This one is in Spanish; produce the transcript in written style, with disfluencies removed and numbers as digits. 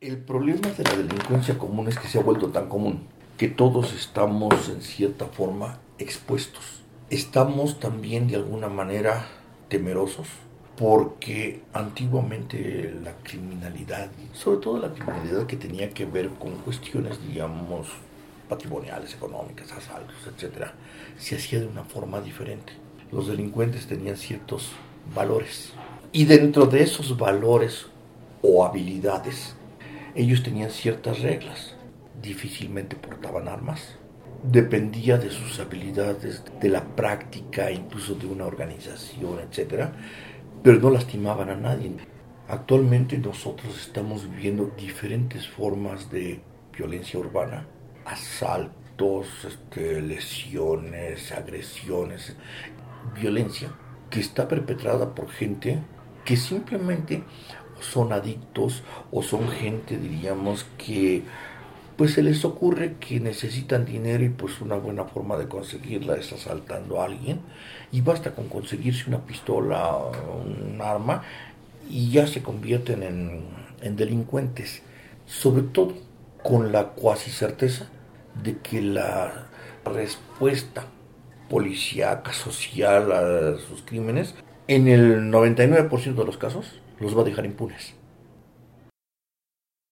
El problema de la delincuencia común es que se ha vuelto tan común que todos estamos en cierta forma expuestos. Estamos también de alguna manera temerosos porque antiguamente la criminalidad, sobre todo la criminalidad que tenía que ver con cuestiones, digamos, patrimoniales, económicas, asaltos, etcétera, se hacía de una forma diferente. Los delincuentes tenían ciertos valores y dentro de esos valores o habilidades ellos tenían ciertas reglas, difícilmente portaban armas, dependía de sus habilidades, de la práctica, incluso de una organización, etcétera, pero no lastimaban a nadie. Actualmente nosotros estamos viviendo diferentes formas de violencia urbana, asaltos, lesiones, agresiones, violencia que está perpetrada por gente que simplemente son adictos o son gente, diríamos, que pues se les ocurre que necesitan dinero y pues una buena forma de conseguirla es asaltando a alguien y basta con conseguirse una pistola o un arma y ya se convierten en delincuentes, sobre todo con la cuasi certeza de que la respuesta policíaca, social a sus crímenes, en el 99% de los casos, los va a dejar impunes.